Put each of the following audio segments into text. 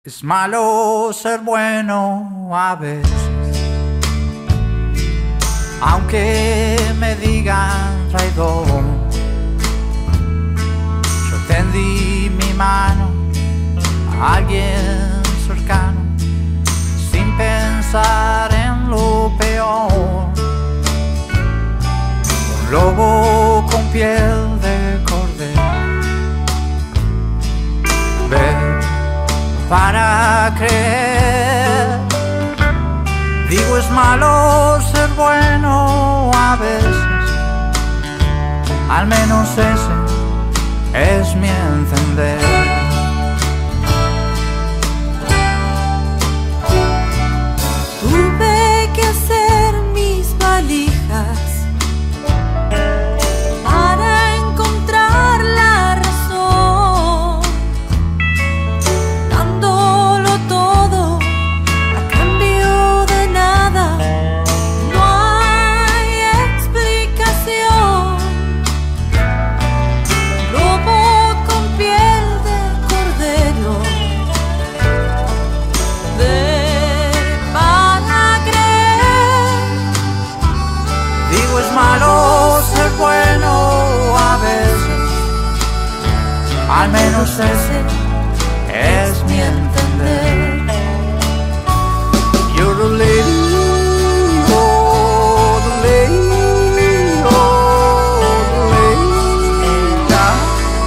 Es malo ser bueno a veces, aunque me digan traidor. Yo tendí mi mano a alguien cercano, sin pensar en lo peor. Un lobo con piel de cordero, ver para creer. Digo, es malo ser bueno a veces, al menos ese es mi entender. Tuve que hacer mis valijas para encontrar la razón, dándolo todo a cambio de nada. No hay explicación. Lobo con piel de cordero, es malo ser bueno a veces, al menos ese es mi entender. You're the lady, oh, the lady, oh, the lady, yeah.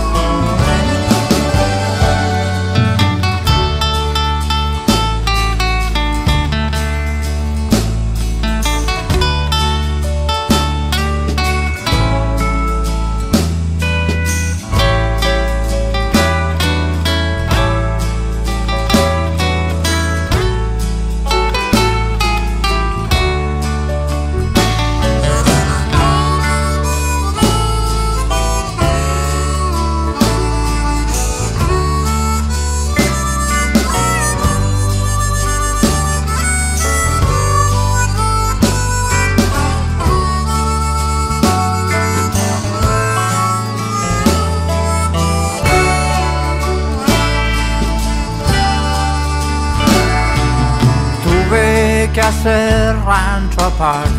Que hacer rancho aparte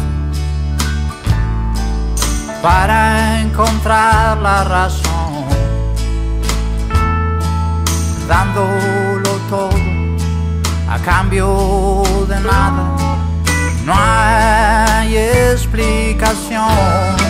para encontrar la razón, dándolo todo a cambio de nada. No hay explicación.